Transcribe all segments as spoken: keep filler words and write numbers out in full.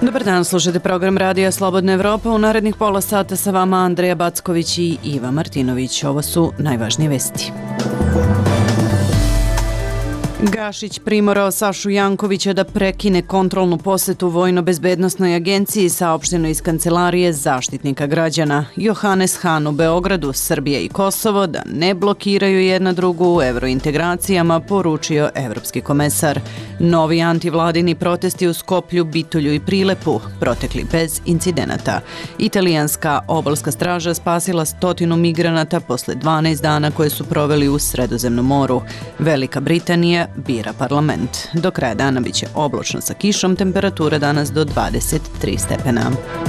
Dobar dan, slušajte program Radija Slobodna Evropa. U narednih pola sata sa vama Andreja Backović i Iva Martinović. Ovo su najvažnije vesti. Gašić primorao Sašu Jankovića da prekine kontrolnu posetu Vojno-bezbednosnoj agenciji, saopšteno iz Kancelarije Zaštitnika građana. Johannes Hahn u Beogradu, Srbija i Kosovo da ne blokiraju jedna drugu u evrointegracijama, poručio evropski komesar. Novi antivladini protesti u Skoplju, Bitolju i Prilepu protekli bez incidenata. Italijanska obalska straža spasila stotinu migranata posle dvanaest dana koje su proveli u Sredozemnom moru. Velika Britanija bira parlament. Do kraja dana biće oblačno sa kišom, temperatura danas do dvadeset tri stepena.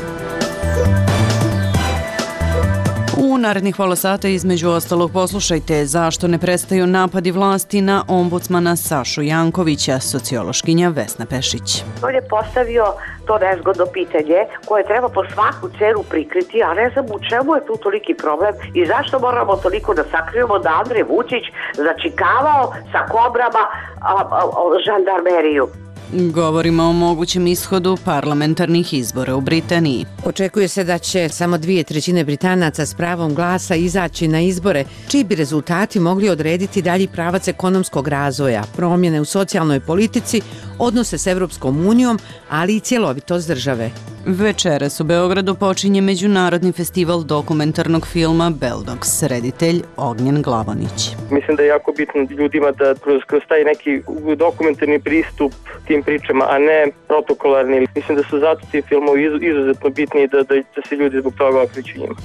U narednih pola sata između ostalog poslušajte zašto ne prestaju napadi vlasti na ombudsmana Sašu Jankovića, sociološkinja Vesna Pešić. On je postavio to nezgodno pitanje koje treba po svaku cenu prikriti, a ne znam u čemu je tu toliki problem i zašto moramo toliko da sakrijemo da Andrej Vučić začikavao sa kobrama a, a, a, žandarmeriju. Govorimo o mogućem ishodu parlamentarnih izbora u Britaniji. Očekuje se da će samo dvije trećine Britanaca s pravom glasa izaći na izbore, čiji bi rezultati mogli odrediti dalji pravac ekonomskog razvoja, promjene u socijalnoj politici, odnose s Evropskom unijom, ali i cjelovitost države. Večeras u Beogradu počinje Međunarodni festival dokumentarnog filma Beldogs, reditelj Ognjen Glavonić. Mislim da je jako bitno ljudima da kroz, kroz taj neki dokumentarni pristup tim pričama, a ne protokolarni. Mislim da su zato ti filmovi izuzetno bitni da, da, da se ljudi zbog toga okreću njima.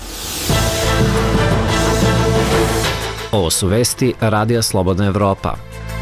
Ovo su vesti Radija Slobodna Evropa.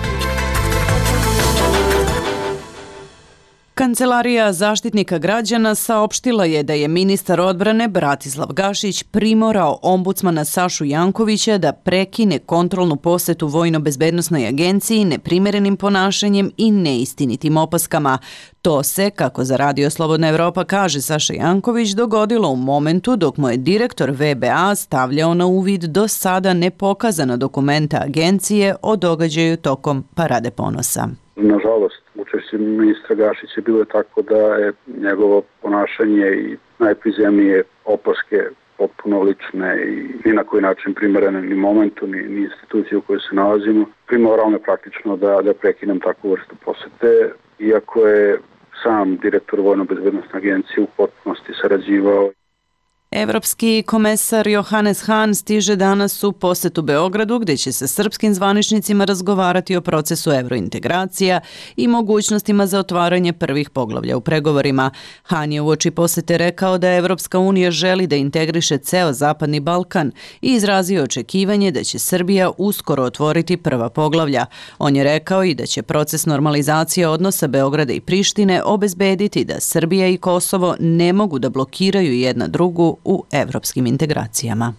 Kancelarija Zaštitnika građana saopštila je da je ministar odbrane Bratislav Gašić primorao ombudsmana Sašu Jankovića da prekine kontrolnu posetu Vojno-bezbednosnoj agenciji neprimerenim ponašanjem i neistinitim opaskama. To se, kako za Radio Slobodna Evropa kaže Saša Janković, dogodilo u momentu dok mu je direktor V B A stavljao na uvid do sada nepokazana dokumenta agencije o događaju tokom Parade ponosa. Nažalost, učešće ministra Gašića bilo je tako da je njegovo ponašanje i najprizemnije opaske potpuno lične i ni na koji način primerene ni momentu, ni, ni instituciji u kojoj se nalazimo. Primorao me praktično da, da prekinem takvu vrstu posete, iako je sam direktor Vojno-bezbednosne agencije u potpunosti sarađivao. Evropski komesar Johannes Hahn stiže danas u posetu Beogradu, gdje će se srpskim zvaničnicima razgovarati o procesu evrointegracija i mogućnostima za otvaranje prvih poglavlja u pregovorima. Hahn je uoči posete rekao da Evropska unija želi da integriše ceo Zapadni Balkan i izrazio očekivanje da će Srbija uskoro otvoriti prva poglavlja. On je rekao i da će proces normalizacije odnosa Beograda i Prištine obezbediti da Srbija i Kosovo ne mogu da blokiraju jedna drugu u evropskim integracijama.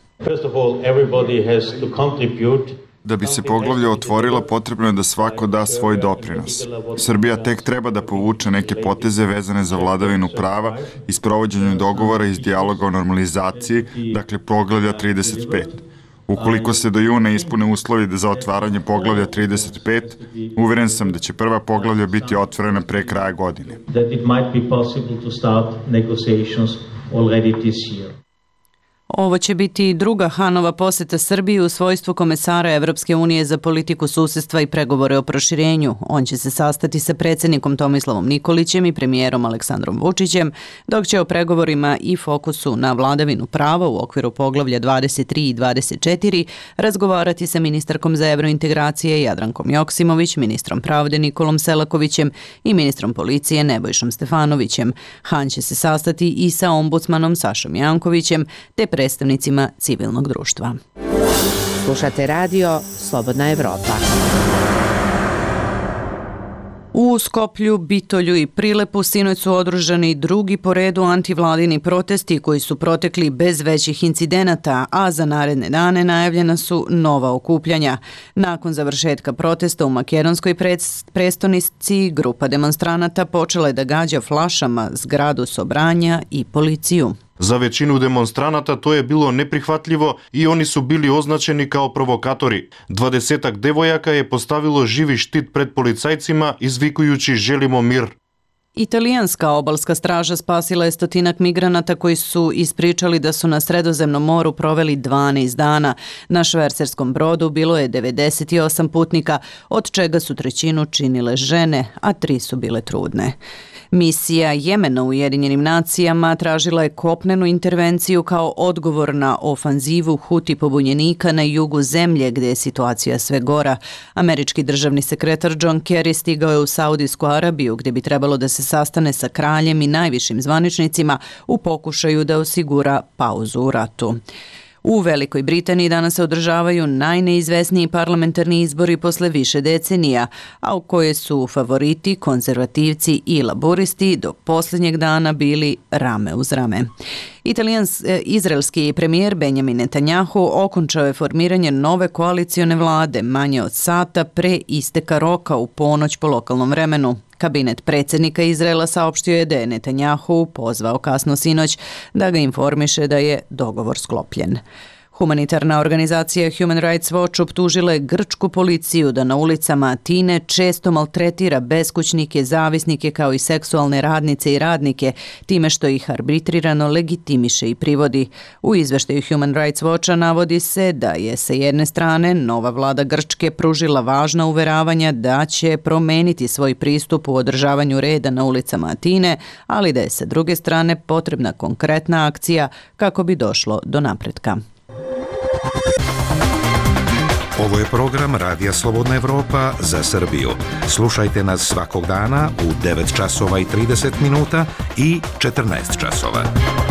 Da bi se poglavlja otvorila, potrebno je da svako da svoj doprinos. Srbija tek treba da povuče neke poteze vezane za vladavinu prava i sprovođenju dogovora iz dijaloga o normalizaciji, dakle poglavlja trideset pet. Ukoliko se do juna ispune uslovi za otvaranje poglavlja trideset pet, uveren sam da će prva poglavlja biti otvorena pre kraja godine. Ovo će biti druga Hanova poseta Srbiji u svojstvu komesara Evropske unije za politiku susedstva i pregovore o proširenju. On će se sastati sa predsjednikom Tomislavom Nikolićem i premijerom Aleksandrom Vučićem, dok će o pregovorima i fokusu na vladavinu prava u okviru poglavlja dvadeset tri i dvadeset četiri razgovarati sa ministarkom za evrointegracije Jadrankom Joksimović, ministrom pravde Nikolom Selakovićem i ministrom policije Nebojšom Stefanovićem. Hahn će se sastati i sa ombudsmanom Sašom Jankovićem te predstavnicima civilnog društva. Slušate radio Slobodna Evropa. U Skoplju, Bitolju i Prilepu sinoć su održani drugi po redu antivladini protesti koji su protekli bez većih incidenata, a za naredne dane najavljena su nova okupljanja. Nakon završetka protesta u makedonskoj prestonici, grupa demonstranata počela je da gađa flašama zgradu Sobranja i policiju. Za većinu demonstranata to je bilo neprihvatljivo i oni su bili označeni kao provokatori. Dvadesetak devojaka je postavilo živi štit pred policajcima izvikujući želimo mir. Italijanska obalska straža spasila je stotinak migranata koji su ispričali da su na Sredozemnom moru proveli dvanaest dana. Na švercerskom brodu bilo je devedeset osam putnika, od čega su trećinu činile žene, a tri su bile trudne. Misija Jemena u Ujedinjenim nacijama tražila je kopnenu intervenciju kao odgovor na ofanzivu Huti pobunjenika na jugu zemlje gdje je situacija sve gora. Američki državni sekretar John Kerry stigao je u Saudijsku Arabiju gdje bi trebalo da se sastane sa kraljem i najvišim zvaničnicima u pokušaju da osigura pauzu u ratu. U Velikoj Britaniji danas se održavaju najneizvesniji parlamentarni izbori posle više decenija, a u koje su favoriti konzervativci i laburisti do posljednjeg dana bili rame uz rame. Italijanski izraelski premijer Benjamin Netanjahu okončao je formiranje nove koalicione vlade manje od sata pre isteka roka u ponoć po lokalnom vremenu. Kabinet predsjednika Izraela saopštio je da je Netanjahu pozvao kasno sinoć da ga informiše da je dogovor sklopljen. Humanitarna organizacija Human Rights Watch optužila je grčku policiju da na ulicama Atine često maltretira beskućnike, zavisnike kao i seksualne radnice i radnike, time što ih arbitrirano legitimiše i privodi. U izveštaju Human Rights Watcha navodi se da je sa jedne strane nova vlada Grčke pružila važna uveravanja da će promeniti svoj pristup u održavanju reda na ulicama Atine, ali da je sa druge strane potrebna konkretna akcija kako bi došlo do napretka. Ovo je program Radija Slobodna Evropa za Srbiju. Slušajte nas svakog dana u devet časova i trideset minuta i četrnaest časova.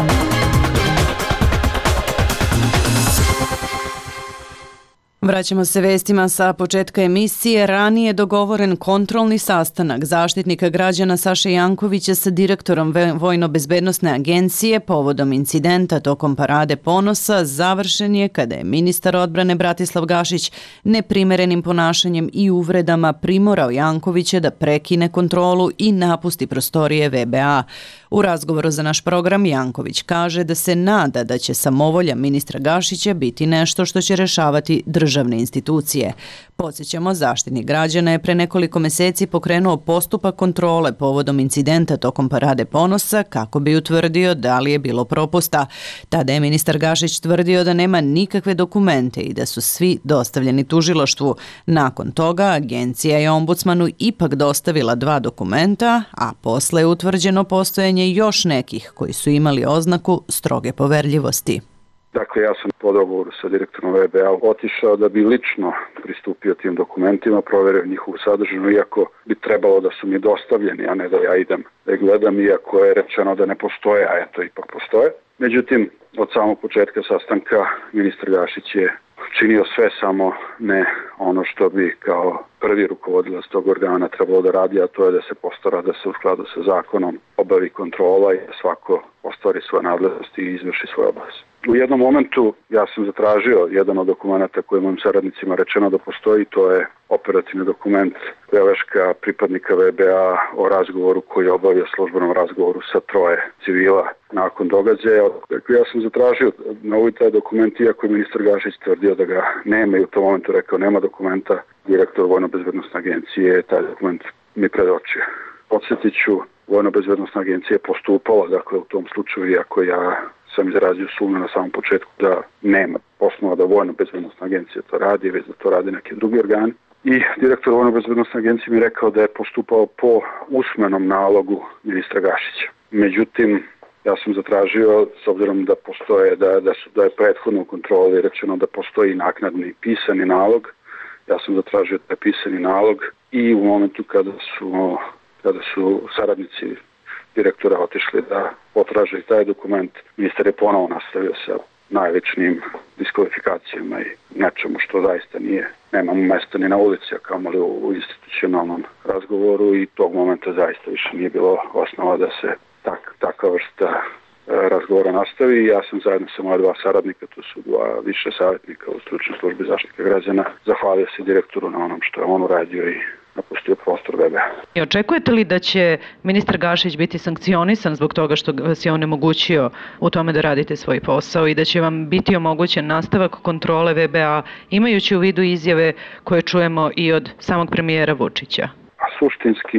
Vraćamo se vestima sa početka emisije. Ranije dogovoren kontrolni sastanak Zaštitnika građana Saše Jankovića sa direktorom Vojno-bezbednosne agencije povodom incidenta tokom Parade ponosa završen je kada je ministar odbrane Bratislav Gašić neprimerenim ponašanjem i uvredama primorao Jankovića da prekine kontrolu i napusti prostorije V B A. U razgovoru za naš program Janković kaže da se nada da će samovolja ministra Gašića biti nešto što će rešavati državne institucije. Podsjećamo, Zaštitnik građana je pre nekoliko meseci pokrenuo postupak kontrole povodom incidenta tokom Parade ponosa kako bi utvrdio da li je bilo propusta. Tada je ministar Gašić tvrdio da nema nikakve dokumente i da su svi dostavljeni tužilaštvu. Nakon toga agencija je ombudsmanu ipak dostavila dva dokumenta, a posle je utvrđeno postojanje još nekih koji su imali oznaku stroge poverljivosti. Dakle, ja sam po dogovoru sa direktorom V B A otišao da bi lično pristupio tim dokumentima, proverio njihovu sadržinu, iako bi trebalo da su mi dostavljeni, a ne da ja idem da gledam, iako je rečeno da ne postoje, a eto ipak postoje. Međutim, od samog početka sastanka ministar Gašić je činio sve, samo ne ono što bi kao prvi rukovodilac tog organa trebalo da radi, a to je da se postara da se u skladu sa zakonom obavi kontrola i da svako ostvari svoje nadležnosti i izvrši svoje obaveze. U jednom momentu ja sam zatražio jedan od dokumenta koje mojim saradnicima rečeno da postoji, to je operativni dokument beleška pripadnika V B A o razgovoru koji je obavio službenom razgovoru sa troje civila nakon događaja. Dakle, ja sam zatražio na ovaj taj dokument, iako je ministar Gašić tvrdio da ga nema i u tom momentu rekao nema dokumenta, direktor Vojno-bezbednosne agencije taj dokument mi predočio. Podsjetit ću, Vojno-bezbednosna agencija je postupala, dakle u tom slučaju, iako ja sam izrazio sumnju na samom početku da nema osnova da Vojno-bezbednosna agencija to radi, već da to radi neki drugi organ. I direktor Vojno-bezbednosne agencije mi rekao da je postupao po usmenom nalogu ministra Gašića. Međutim, ja sam zatražio, s obzirom da postoje, da, da, su, da je prethodno u kontroli rečeno da postoji naknadni pisani nalog, ja sam zatražio taj pisani nalog i u momentu kada su, kada su saradnici direktora otišli da potraže taj dokument, ministar je ponovo nastavio sa najličnijim diskvalifikacijama i nečemu što zaista nije, nemamo mesta ni na ulici, a kamoli u institucionalnom razgovoru, i tog momenta zaista više nije bilo osnova da se tak, takva vrsta razgovora nastavi. Ja sam zajedno sa moja dva saradnika, to su dva više savjetnika u stručnoj službi Zaštitnika građana, zahvalio se direktoru na onom što je on uradio i napustio prostor V B A. I očekujete li da će ministar Gašić biti sankcionisan zbog toga što vas je onemogućio u tome da radite svoj posao i da će vam biti omogućen nastavak kontrole V B A, imajući u vidu izjave koje čujemo i od samog premijera Vučića? A suštinski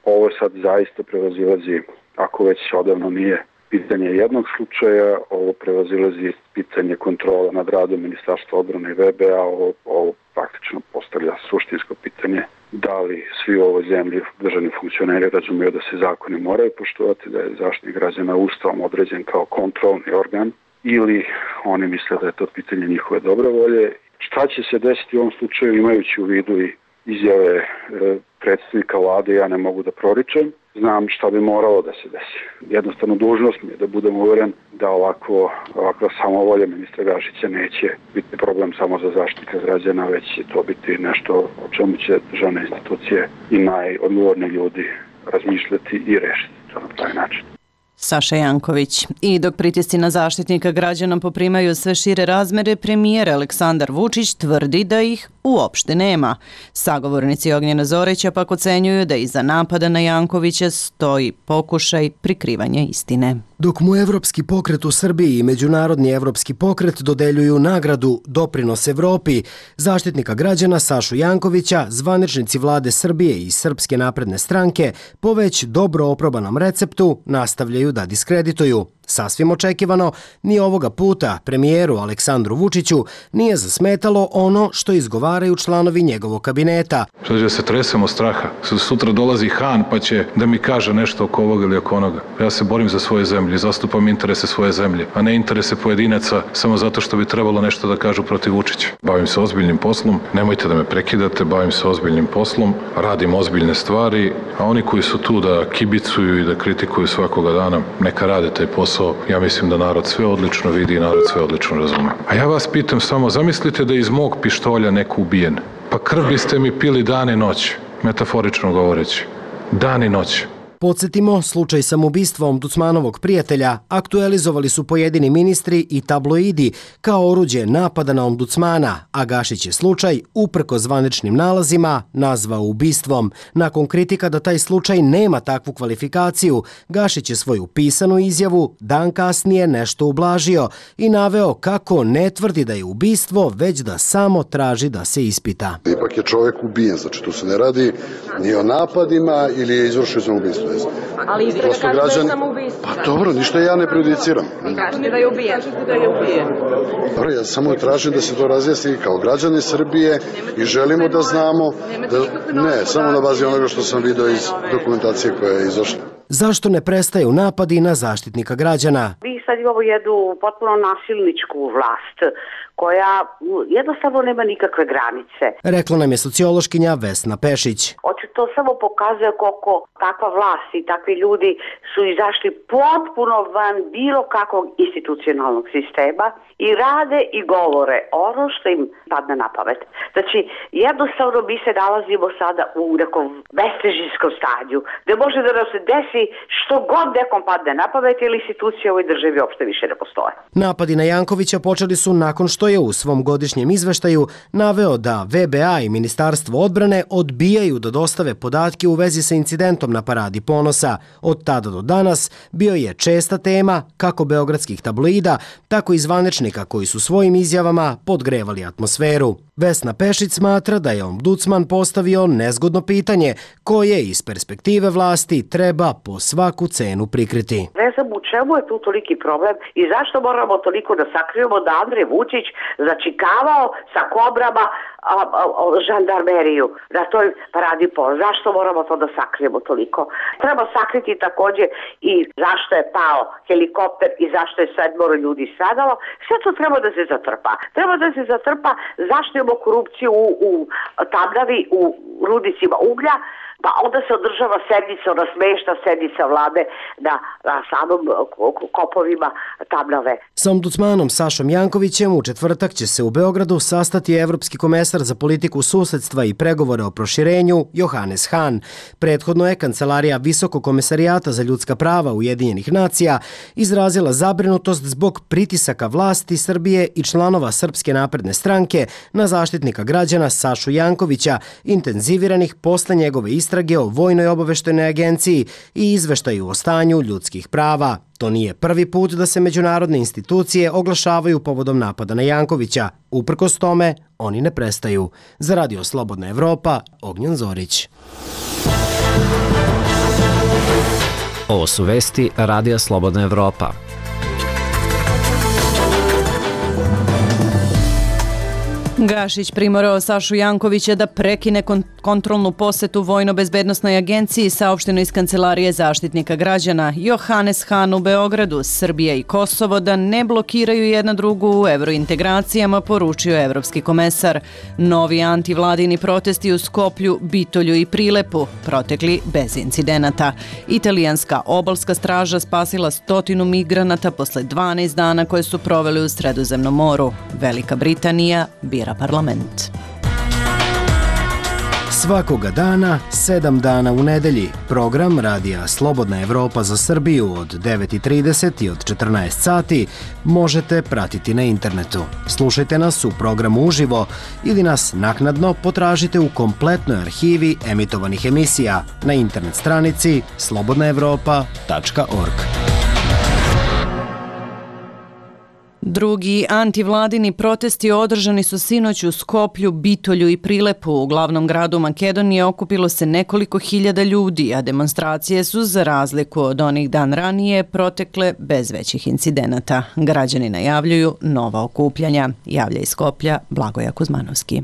ovo sad zaista prevazilazi, ako već odavno nije pitanje jednog slučaja, ovo prevazilazi pitanje kontrola nad radom Ministarstva odbrane i V B A, ovo, ovo praktično postavlja suštinsko pitanje da li svi u ovoj zemlji državni funkcioneri razumeju da se zakoni moraju poštovati, da je Zaštitnik građana Ustavom određen kao kontrolni organ, ili oni misle da je to pitanje njihove dobre volje. Šta će se desiti u ovom slučaju, imajući u vidu i izjave e, predsjednika vlade, ja ne mogu da proričem. Znam šta bi moralo da se desi. Jednostavno dužnost mi je da budem uveren da ovako, ovakva samovolja ministra Gašića neće biti problem samo za Zaštitnika građana, već će to biti nešto o čemu će državne institucije i najodgovorniji ljudi razmišljati i rešiti to na taj način. Saša Janković. I dok pritisci na Zaštitnika građana poprimaju sve šire razmere, premijer Aleksandar Vučić tvrdi da ih uopšte nema. Sagovornici Ognjena Zorića pak ocenjuju da iza napada na Jankovića stoji pokušaj prikrivanja istine. Dok mu Evropski pokret u Srbiji i Međunarodni evropski pokret dodeljuju nagradu Doprinos Evropi, Zaštitnika građana Sašu Jankovića, zvaničnici vlade Srbije i Srpske napredne stranke po već dobro oprobanom receptu nastavljaju da diskredituju. Sasvim očekivano, ni ovoga puta premijeru Aleksandru Vučiću nije zasmetalo ono što izgovaraju članovi njegovog kabineta. Sad da se tresemo straha. Sutra dolazi Han pa će da mi kaže nešto oko ovoga ili oko onoga. Ja se borim za svoje zemlje, zastupam interese svoje zemlje, a ne interese pojedinaca samo zato što bi trebalo nešto da kažu protiv Vučića. Bavim se ozbiljnim poslom, nemojte da me prekidate, bavim se ozbiljnim poslom, radim ozbiljne stvari, a oni koji su tu da kibicuju i da kritikuju svakoga dana, neka rade taj posao. Ja mislim da narod sve odlično vidi i narod sve odlično razume. A ja vas pitam samo, zamislite da je iz mog pištolja neko ubijen. Pa krv biste mi pili dan i noć, metaforično govoreći. Dan i noć. Podsjetimo, slučaj samoubistva ombudsmanovog prijatelja aktualizovali su pojedini ministri i tabloidi kao oruđe napada na ombudsmana, a Gašić je slučaj, uprko zvaničnim nalazima, nazvao ubistvom. Nakon kritika da taj slučaj nema takvu kvalifikaciju, Gašić je svoju pisanu izjavu dan kasnije nešto ublažio i naveo kako ne tvrdi da je ubistvo, već da samo traži da se ispita. Ipak je čovjek ubijen, znači tu se ne radi ni o napadima ili je izvršio samoubistvo. Ali istraga kaže da je samoubistvo. Pa dobro, ništa ja ne prejudiciram. Vi kažete da je ubijen. da je ubijen. Dobro, ja samo tražim da se to razjasni kao građani Srbije i želimo da znamo da, ne, samo na bazi onoga što sam video iz dokumentacije koja je izašla. Zašto ne prestaju napadi na Zaštitnika građana? Mi sad imamo jednu potpuno nasilničku vlast koja jednostavno nema nikakve granice. Rekla nam je sociološkinja Vesna Pešić. To samo pokazuje koliko takva vlast i takvi ljudi su izašli potpuno van bilo kakvog institucionalnog sistema i rade i govore ono što im padne na pamet. Znači, jednostavno mi se nalazimo sada u nekom bestežinskom stanju, gde može da nam se desi što god nekom padne na pamet, jer institucije u ovoj državi uopšte više ne postoje. Napadi na Jankovića počeli su nakon što je u svom godišnjem izveštaju naveo da V B A i Ministarstvo odbrane odbijaju da dostave podatke u vezi sa incidentom na Paradi ponosa. Od tada do danas bio je česta tema kako beogradskih tabloida, tako i zvaničnika koji su svojim izjavama podgrevali atmosferu. Vesna Pešić smatra da je ombudsman postavio nezgodno pitanje koje iz perspektive vlasti treba po svaku cenu prikriti. Ne znam u čemu je tu toliki problem i zašto moramo toliko da sakrijemo da Andrej Vučić začikavao sa kobrama a, a, a, žandarmeriju na toj Paradi ponosa. Zašto moramo to da sakrijemo toliko? Treba sakriti također i zašto je pao helikopter i zašto je sedmoro ljudi stradalo. Sve to treba da se zatrpa. Treba da se zatrpa zašto imamo korupciju u, u Tamnavi, u rudnicima uglja, pa onda se održava sednica, ona smešna sednica vlade na, na samom kopovima Tamnave. Sa ombudsmanom Sašom Jankovićem u četvrtak će se u Beogradu sastati evropski komesar za politiku susedstva i pregovore o proširenju Johannes Hahn. Prethodno je Kancelarija Visokog komesarijata za ljudska prava Ujedinjenih nacija izrazila zabrinutost zbog pritisaka vlasti Srbije i članova Srpske napredne stranke na Zaštitnika građana Sašu Jankovića, intenziviranih posle njegove istrage o Vojnoj obaveštajnoj agenciji i izveštaju o stanju ljudskih prava. To nije prvi put da se međunarodne institucije oglašavaju povodom napada na Jankovića. Uprkos tome, oni ne prestaju. Za Radio Slobodna Evropa, Ognjen Zorić. Ovo su vesti Radija Slobodna Evropa. Gašić primorao Sašu Jankovića da prekine kon- kontrolnu posetu Vojno-bezbednosnoj agenciji, saopšteno iz Kancelarije zaštitnika građana. Johannes Hahn u Beogradu, Srbija i Kosovo da ne blokiraju jedna drugu u evrointegracijama, poručio evropski komesar. Novi antivladini protesti u Skoplju, Bitolju i Prilepu protekli bez incidenata. Italijanska obalska straža spasila stotinu migranata posle dvanaest dana koje su proveli u Sredozemnom moru. Velika Britanija bira parlament. Svakoga dana, sedam dana u nedelji, program Radija Slobodna Evropa za Srbiju od devet i trideset i od četrnaest sati možete pratiti na internetu. Slušajte nas u programu uživo ili nas naknadno potražite u kompletnoj arhivi emitovanih emisija na internet stranici slobodna evropa tačka org. Drugi antivladini protesti održani su sinoć u Skoplju, Bitolju i Prilepu. U glavnom gradu Makedonije okupilo se nekoliko hiljada ljudi, a demonstracije su, za razliku od onih dan ranije, protekle bez većih incidenata. Građani najavljuju nova okupljanja. Javlja iz Skoplja Blagoja Kuzmanovski.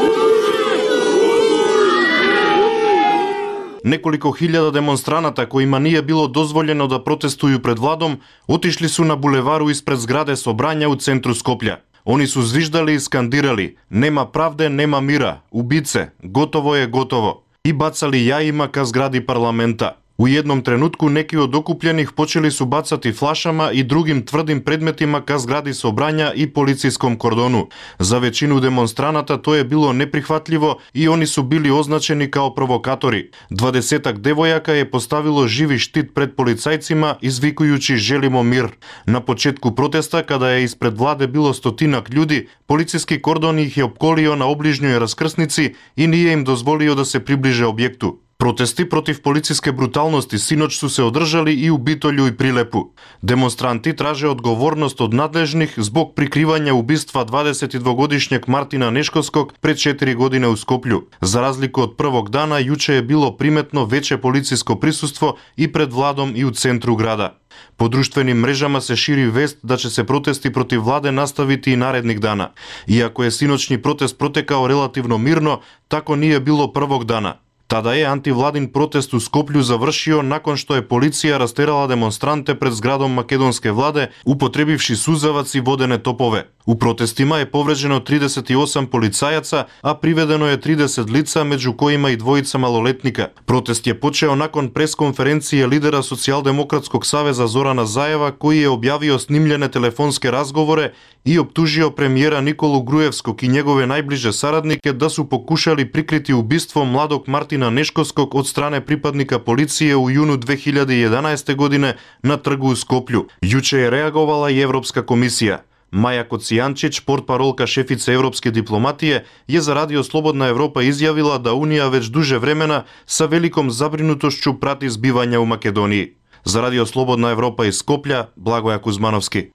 Nekoliko hiljada demonstranata kojima nije bilo dozvoljeno da protestuju pred vladom, otišli su na bulevaru ispred zgrade Sobranja u centru Skoplja. Oni su zviždali i skandirali: nema pravde, nema mira, ubice, gotovo je gotovo, i bacali jajima ka zgradi parlamenta. U jednom trenutku neki od okupljenih počeli su bacati flašama i drugim tvrdim predmetima ka zgradi Sobranja i policijskom kordonu. Za većinu demonstranata to je bilo neprihvatljivo i oni su bili označeni kao provokatori. Dvadesetak devojaka je postavilo živi štit pred policajcima izvikujući želimo mir. Na početku protesta, kada je ispred vlade bilo stotinak ljudi, policijski kordon ih je opkolio na obližnjoj raskrsnici i nije im dozvolio da se približe objektu. Protesti protiv policijske brutalnosti sinoć su se održali i u Bitolju i Prilepu. Demonstranti traže odgovornost od nadležnih zbog prikrivanja ubistva dvadesetdvogodišnjeg Martina Neškovskog pred četiri godine u Skoplju. Za razliku od prvog dana, juče je bilo primetno veće policijsko prisustvo i pred vladom i u centru grada. Po društvenim mrežama se širi vest da će se protesti protiv vlade nastaviti i narednih dana. Iako je sinoćni protest protekao relativno mirno, tako nije bilo prvog dana. Tada je antivladin protest u Skoplju završio nakon što je policija rasterala demonstrante pred zgradom makedonske vlade, upotrebivši suzavac i vodene topove. U protestima je povređeno trideset osam policajaca, a privedeno je trideset lica, među kojima i dvojica maloletnika. Protest je počeo nakon preskonferencije lidera Socijaldemokratskog saveza Zorana Zajeva, koji je objavio snimljene telefonske razgovore i optužio premijera Nikolu Grujevskog i njegove najbliže saradnike da su pokušali prikriti ubistvo mladog Martina Neškovskog od strane pripadnika policije u junu dve hiljade jedanaeste. godine na trgu u Skoplju. Juče je reagovala i Evropska komisija. Maja Kocijančić, portparolka šefice evropske diplomatije, je za Radio Slobodna Evropa izjavila da Unija već duže vremena sa velikom zabrinutošću prati zbivanja u Makedoniji. Za Radio Slobodna Evropa iz Skoplja, Blagoja Kuzmanovski.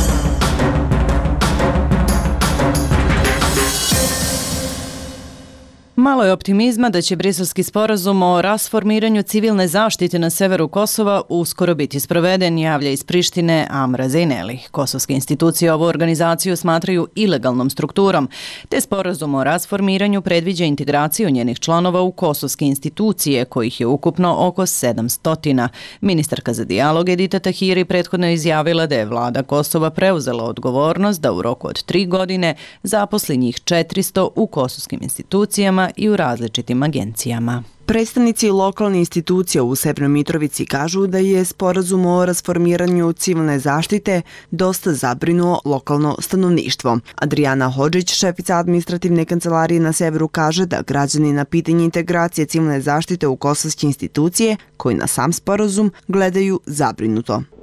Malo je optimizma da će briselski sporazum o rasformiranju civilne zaštite na severu Kosova uskoro biti sproveden, javlja iz Prištine Amra Zejneli. Kosovske institucije ovu organizaciju smatraju ilegalnom strukturom, te sporazum o rasformiranju predviđa integraciju njenih članova u kosovske institucije, kojih je ukupno oko sedamsto. Ministarka za dijalog Edita Tahiri prethodno je izjavila da je vlada Kosova preuzela odgovornost da u roku od tri godine zaposli njih četiristo u kosovskim institucijama i u različitim agencijama. Predstavnici lokalne institucije u Severnoj Mitrovici kažu da je sporazum o rasformiranju civilne zaštite dosta zabrinuo lokalno stanovništvo. Adriana Hodžić, šefica administrativne kancelarije na severu, kaže da građani na pitanje integracije civilne zaštite u kosovske institucije, koji na sam sporazum gledaju zabrinuto.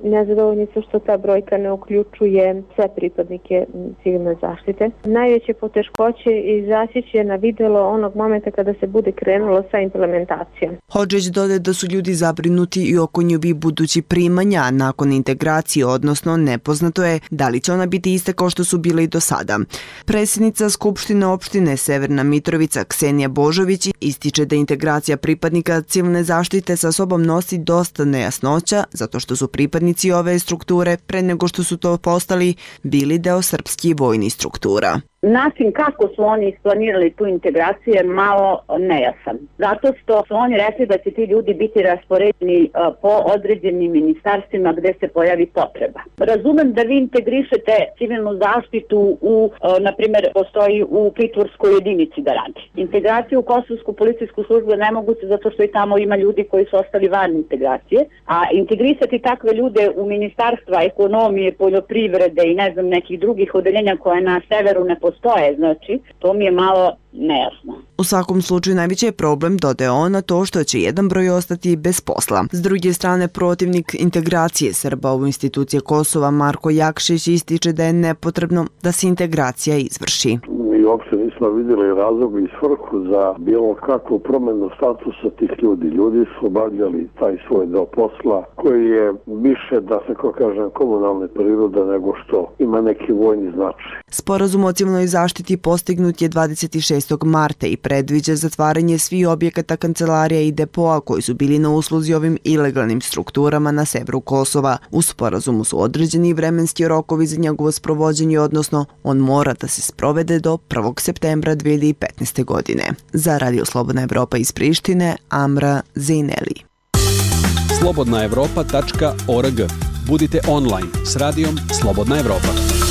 nezadovoljni su što ta brojka ne uključuje sve pripadnike civilne zaštite. Najveće poteškoće izaći će na videlo onog momenta kada se bude krenulo sa implementacijom. Hodžić dodaje da su ljudi zabrinuti i oko njubi budući primanja nakon integracije, odnosno nepoznato je da li će ona biti ista kao što su bile i do sada. Predsjednica Skupštine opštine Severna Mitrovica Ksenija Božović ističe da integracija pripadnika civilne zaštite sa sobom nosi dosta nejasnoća, zato što su pripadnici ove strukture, pre nego što su to postali, bili deo srpskih vojnih struktura. Način kako su oni isplanirali tu integraciju je malo nejasan. Zato što su oni rekli da će ti ljudi biti raspoređeni po određenim ministarstvima gde se pojavi potreba. Razumem da vi integrišete civilnu zaštitu u, na primjer, postoji u pritvorskoj jedinici da radi. Integraciju u Kosovsku policijsku službu je nemoguće zato što i tamo ima ljudi koji su ostali van integracije, a integrisati takve ljude u ministarstva ekonomije, poljoprivrede i ne znam nekih drugih odeljenja koje na severu ne postoje, znači to mi je malo nejasno. U svakom slučaju najveći je problem, dodaje ona, to što će jedan broj ostati bez posla. S druge strane, protivnik integracije Srba u institucije Kosova Marko Jakšić ističe da je nepotrebno da se integracija izvrši. Mi uopšte nismo vidjeli razlog i svrhu za bilo kakvu promjenu statusa tih ljudi. Ljudi su obavljali taj svoj deo posla koji je više, da se ko kažem, komunalne prirode nego što ima neki vojni značaj. Sporazum o civilnoj zaštiti postignut je dvadeset šestog marta i predviđa zatvaranje svih objekata, kancelarija i depoa koji su bili na usluzi ovim ilegalnim strukturama na severu Kosova. U sporazumu su određeni vremenski rokovi za njegovo sprovođenje, odnosno on mora da se sprovede do prvog septembra dve hiljade petnaeste. godine. Za Radio Slobodna Evropa iz Prištine, Amra Zejneli. slobodna evropa tačka org. Budite online s radijom Slobodna Evropa.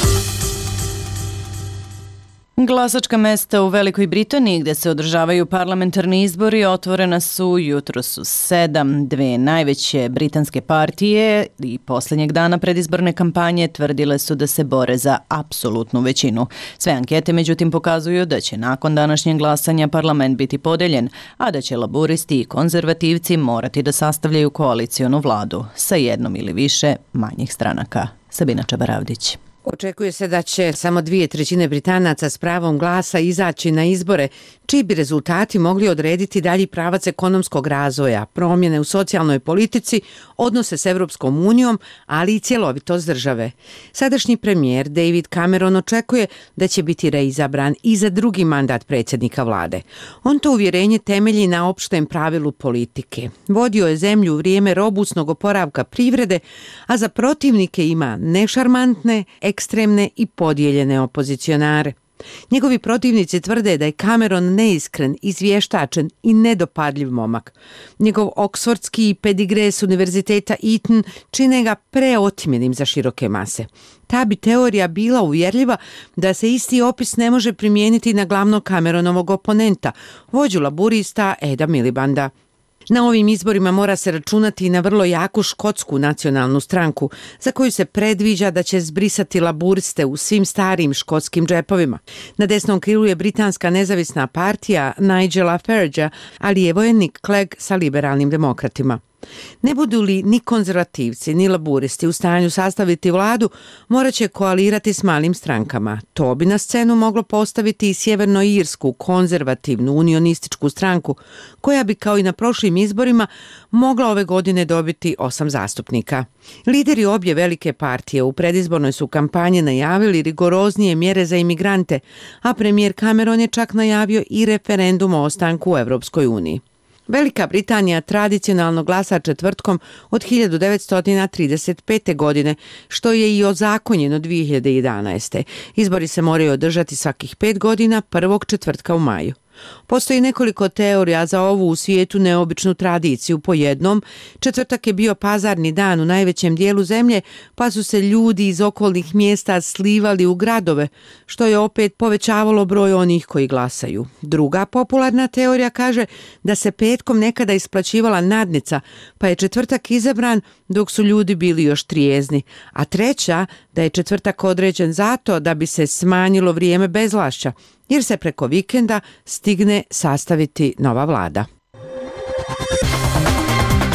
Glasačka mesta u Velikoj Britaniji gdje se održavaju parlamentarni izbori otvorena su jutros u sedam. Dve najveće britanske partije i posljednjeg dana predizborne kampanje tvrdile su da se bore za apsolutnu većinu. Sve ankete međutim pokazuju da će nakon današnjeg glasanja parlament biti podeljen, a da će laburisti i konzervativci morati da sastavljaju koalicionu vladu sa jednom ili više manjih stranaka. Sabina Čabaravdić. Očekuje se da će samo dvije trećine Britanaca s pravom glasa izaći na izbore, čiji bi rezultati mogli odrediti dalji pravac ekonomskog razvoja, promjene u socijalnoj politici, odnose s Evropskom unijom, ali i cjelovitost države. Sadašnji premijer David Cameron očekuje da će biti reizabran i za drugi mandat predsjednika vlade. On to uvjerenje temelji na opštem pravilu politike. Vodio je zemlju u vrijeme robusnog oporavka privrede, a za protivnike ima nešarmantne, ekstremne i podijeljene opozicionare. Njegovi protivnici tvrde da je Cameron neiskren, izvještačen i nedopadljiv momak. Njegov oksfordski pedigre s univerziteta Eton čine ga preotmjenim za široke mase. Ta bi teorija bila uvjerljiva da se isti opis ne može primijeniti na glavnog Cameronovog oponenta, vođu laburista Eda Milibanda. Na ovim izborima mora se računati i na vrlo jaku škotsku nacionalnu stranku, za koju se predviđa da će zbrisati laburiste u svim starim škotskim džepovima. Na desnom krilu je britanska nezavisna partija Nigela Faragea, ali je vojnik Clegg sa liberalnim demokratima. Ne budu li ni konzervativci ni laburisti u stanju sastaviti vladu, morat će koalirati s malim strankama. To bi na scenu moglo postaviti i sjevernoirsku konzervativnu unionističku stranku, koja bi kao i na prošlim izborima mogla ove godine dobiti osam zastupnika. Lideri obje velike partije u predizbornoj su kampanji najavili rigoroznije mjere za imigrante, a premijer Cameron je čak najavio i referendum o ostanku u Evropskoj uniji. Velika Britanija tradicionalno glasa četvrtkom od hiljadu devetsto trideset pete. godine, što je i ozakonjeno dvije hiljade jedanaeste. Izbori se moraju održati svakih pet godina, prvog četvrtka u maju. Postoji nekoliko teorija za ovu u svijetu neobičnu tradiciju. Po jednom, četvrtak je bio pazarni dan u najvećem dijelu zemlje, pa su se ljudi iz okolnih mjesta slivali u gradove, što je opet povećavalo broj onih koji glasaju. Druga popularna teorija kaže da se petkom nekada isplaćivala nadnica, pa je četvrtak izabran dok su ljudi bili još trijezni. A treća, da je četvrtak određen zato da bi se smanjilo vrijeme bezvlašća, jer se preko vikenda stigne sastaviti nova vlada.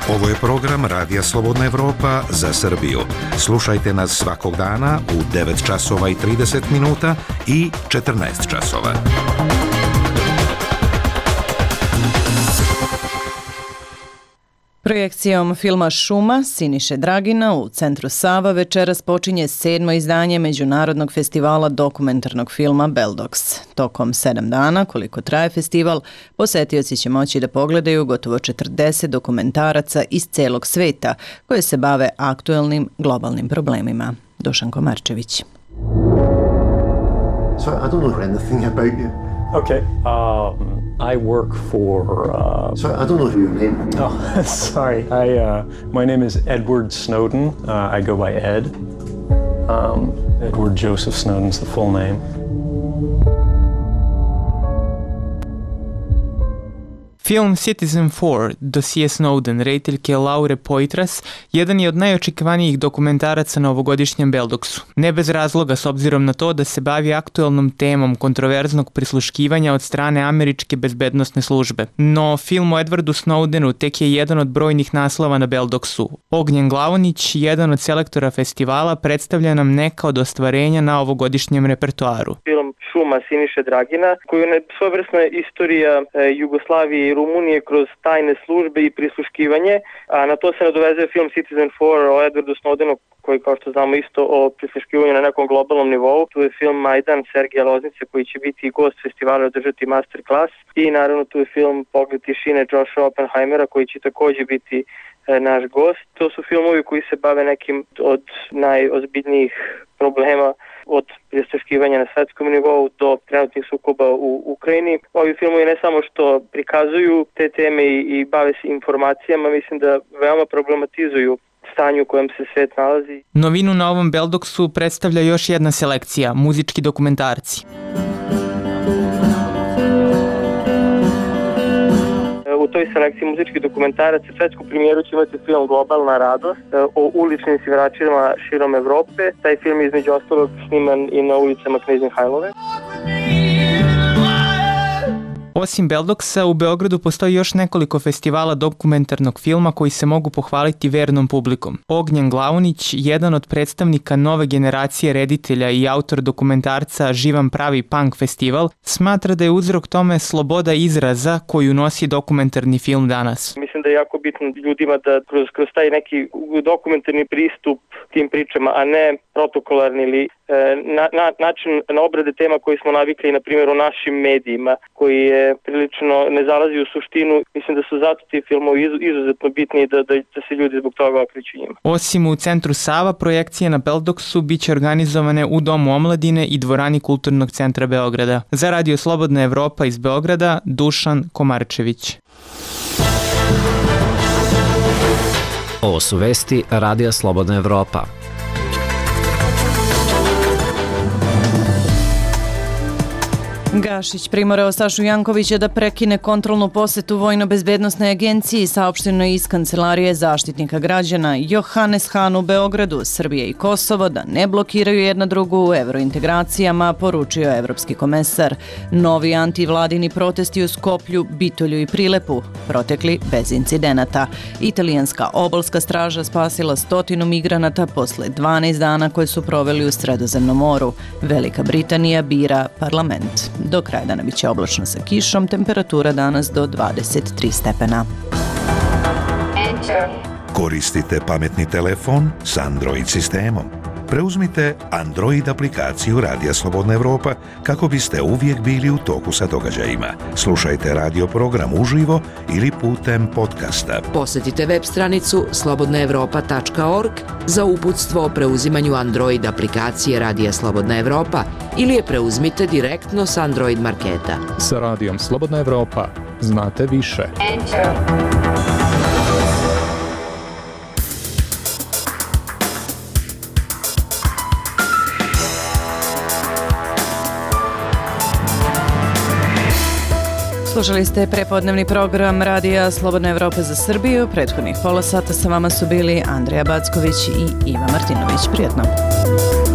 Ovo je program Radija Slobodna Evropa za Srbiju. Slušajte nas svakog dana u devet časova i trideset minuta i četrnaest časova. Projekcijom filma Šuma Siniše Dragina u Centru Sava večeras počinje sedmo izdanje Međunarodnog festivala dokumentarnog filma Beldox. Tokom sedam dana, koliko traje festival, posetioci će moći da pogledaju gotovo četrdeset dokumentaraca iz celog sveta koje se bave aktuelnim globalnim problemima. Dušan Komarčević. So I don't know anything about you. Okay, um, I work for... Uh, sorry, I don't know your name. Oh, sorry. I, uh, my name is Edward Snowden. Uh, I go by Ed. Um, Edward Joseph Snowden's the full name. Film Citizen four, dosije Snowden, rediteljke Laure Poitras, jedan je od najočekivanijih dokumentaraca na ovogodišnjem Beldoksu. Ne bez razloga, s obzirom na to da se bavi aktuelnom temom kontroverznog prisluškivanja od strane američke bezbednosne službe. No, film o Edwardu Snowdenu tek je jedan od brojnih naslova na Beldoksu. Ognjen Glavonić, jedan od selektora festivala, predstavlja nam neka od ostvarenja na ovogodišnjem repertoaru. Film Šuma Siniše Dragina, koji je svojevrsna istorija e, Jugoslavije i Rumunije kroz tajne službe i prisluškivanje, a na to se nadovezuje film Citizen four o Edwardu Snowdenu, koji kao što znamo isto o prisluškivanju na nekom globalnom nivou. Tu je film Majdan Sergeja Loznice koji će biti i gost festivala i održati masterclass i naravno tu je film Pogled tišine Josha Oppenheimera koji će također biti e, naš gost. To su filmovi koji se bave nekim od najozbiljnijih problema od prisluškivanja na svetskom nivou do trenutnih sukoba u Ukrajini. Ovi filmovi ne samo što prikazuju te teme i, i bave se informacijama, mislim da veoma problematizuju stanju u kojem se svet nalazi. Novinu na ovom Beldoksu predstavlja još jedna selekcija, muzički dokumentarci. U toj selekciji muzičkih dokumentaraca svetsku premijeru će imati film Globalna radost o uličnim sviračima širom Evrope. Taj film je između ostalog sniman i na ulicama Knez Mihajlove. Osim Beldoksa, u Beogradu postoji još nekoliko festivala dokumentarnog filma koji se mogu pohvaliti vernom publikom. Ognjen Glavonić, jedan od predstavnika nove generacije reditelja i autor dokumentarca Živan pravi punk festival, smatra da je uzrok tome sloboda izraza koju nosi dokumentarni film danas. Mislim da je jako bitno ljudima da kroz, kroz taj neki dokumentarni pristup tim pričama, a ne protokolarni ili na, na, način na obrade tema koji smo navikli, na primjer, u našim medijima, koji je prilično ne zalazi u suštinu. Mislim da su zato ti filmovi izuzetno bitni da, da, da se ljudi zbog toga okreću njima. Osim u Centru Sava, projekcije na Beldoksu biće organizovane u Domu omladine i dvorani Kulturnog centra Beograda. Za Radio Slobodna Evropa iz Beograda, Dušan Komarčević. Ovo su vesti Radija Slobodna Evropa. Gašić primorao Sašu Jankovića da prekine kontrolnu posetu Vojno-bezbednosnoj agenciji, saopšteno je iz Kancelarije Zaštitnika građana. Johannes Hahn u Beogradu, Srbija i Kosovo da ne blokiraju jedna drugu u evrointegracijama, poručio evropski komesar. Novi antivladini protesti u Skoplju, Bitolju i Prilepu protekli bez incidenata. Italijanska obalska straža spasila stotinu migranata posle dvanaest dana koje su proveli u Sredozemnom moru. Velika Britanija bira parlament. Do kraja dana biće oblačno sa kišom, temperatura danas do dvadeset tri stepena. Koristite pametni telefon s Android sistemom. Preuzmite Android aplikaciju Radija Slobodna Evropa kako biste uvijek bili u toku sa događajima. Slušajte radio program uživo ili putem podcasta. Posjetite web stranicu slobodna evropa tačka org za uputstvo o preuzimanju Android aplikacije Radija Slobodna Evropa ili je preuzmite direktno s Android marketa. Sa Radijom Slobodna Evropa znate više. Enter. Slušali ste prepodnevni program Radija Slobodna Evropa za Srbiju. Prethodnih pola sata sa vama su bili Andreja Backović i Iva Martinović. Prijetno.